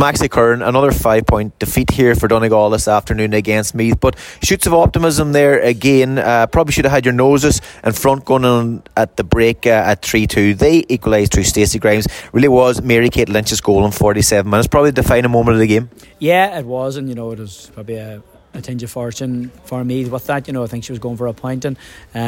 Maxi Curran, another 5-point defeat here for Donegal this afternoon against Meath, but shoots of optimism there again. Probably should have had your noses in front going on at the break at 3-2. They equalised through Stacey Grimes. Really was Mary-Kate Lynch's goal in 47 minutes, probably the defining moment of the game. Yeah, it was, and it was probably a tinge of fortune for me with that. I think she was going for a point, and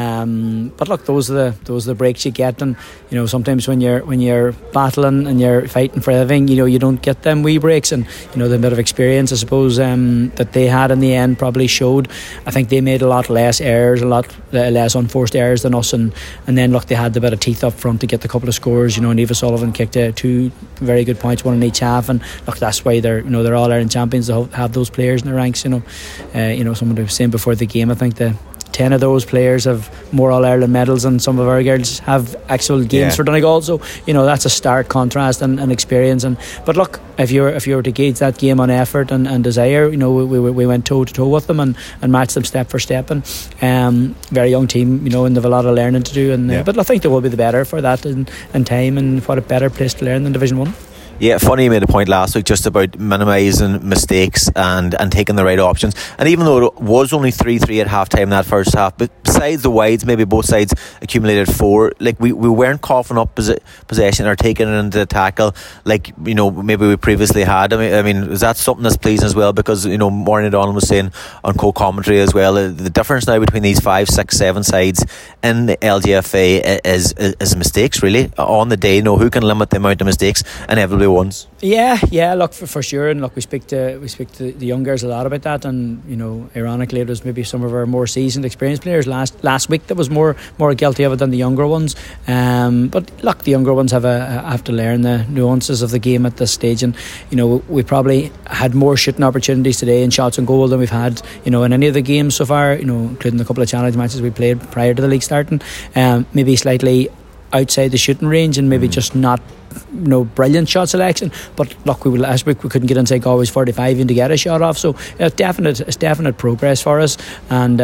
but look, those are the breaks you get, and sometimes when you're battling and you're fighting for everything, you don't get them wee breaks, and the bit of experience I suppose that they had in the end probably showed. I think they made a lot less errors, a lot less unforced errors than us, and then look, they had the bit of teeth up front to get the couple of scores. Neva Sullivan kicked 2 very good points, one in each half, and look, that's why they're all Ireland champions. They have those players in their ranks. Someone was saying before the game, I think the 10 of those players have more All-Ireland medals than some of our girls have actual games for Donegal. So that's a stark contrast and experience. But look, if you were to gauge that game on effort and desire, we went toe to toe with them and matched them step for step. And very young team, and they've a lot of learning to do. But I think they will be the better for that in time, and what a better place to learn than Division 1. Yeah, funny you made a point last week just about minimising mistakes and taking the right options. And even though it was only 3-3 at half time in that first half, but besides the wides, maybe both sides accumulated 4. Like we weren't coughing up possession or taking it into the tackle like maybe we previously had. I mean, is that something that's pleasing as well? Because Maureen O'Donnell was saying on co-commentary as well, the difference now between these 5, 6, 7 sides in the LGFA is mistakes really on the day. Who can limit the amount of mistakes inevitably ones. Yeah, look, for sure, and look, we speak to the young girls a lot about that, and ironically it was maybe some of our more seasoned, experienced players last week that was more guilty of it than the younger ones. But look, the younger ones have to learn the nuances of the game at this stage, and we probably had more shooting opportunities today in shots on goal than we've had in any of the games so far, including a couple of challenge matches we played prior to the league starting. Maybe slightly outside the shooting range, and maybe just not brilliant shot selection, but look, last week we couldn't get inside Galway's 45 even to get a shot off, so it's definite progress for us. And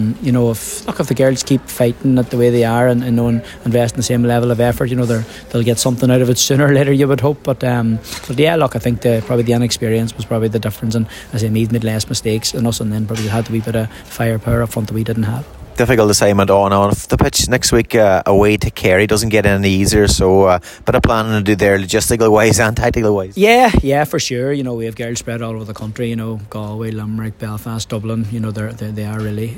if the girls keep fighting it the way they are and invest in the same level of effort, they'll get something out of it sooner or later, you would hope. But yeah, look, I think probably the inexperience was probably the difference, and as I made less mistakes than us, and then probably had to be a bit of firepower up front that we didn't have. Difficult assignment on off the pitch next week away to Kerry doesn't get any easier, so bit of planning to do there logistical wise and tactical wise. Yeah, for sure. We have girls spread all over the country, Galway, Limerick, Belfast, Dublin, they are really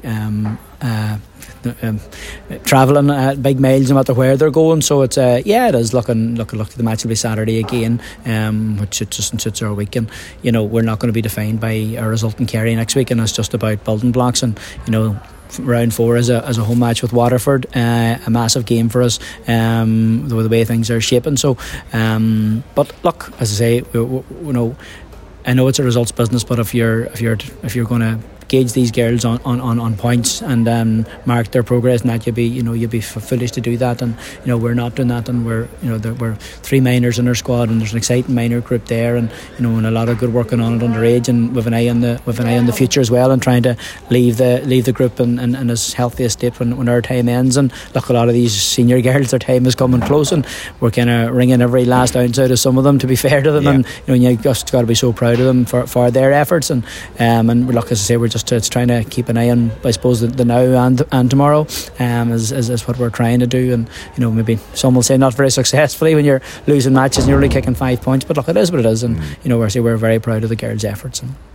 travelling big miles no matter where they're going, so it's it is looking the match will be Saturday again, which suits our week, and we're not going to be defined by our result in Kerry next week, and it's just about building blocks, and round 4 as a home match with Waterford, a massive game for us, the way things are shaping. So but look, as I say, I know it's a results business, but if you're going to gauge these girls on points and mark their progress, and that you'd be foolish to do that, and we're not doing that, and we're 3 minors in our squad, and there's an exciting minor group there, and and a lot of good working on it underage, and with an eye on the future as well, and trying to leave the group in as healthy a state when our time ends. And look, a lot of these senior girls, their time is coming close, and we're kind of wringing every last ounce out of some of them, to be fair to them. And you just got to be so proud of them for their efforts, and look, as I say, we're just trying to keep an eye on, I suppose, the now and tomorrow, is what we're trying to do. And maybe some will say not very successfully when you're losing matches and you're only kicking 5 points, but look, it is what it is, and we're very proud of the girls' efforts. And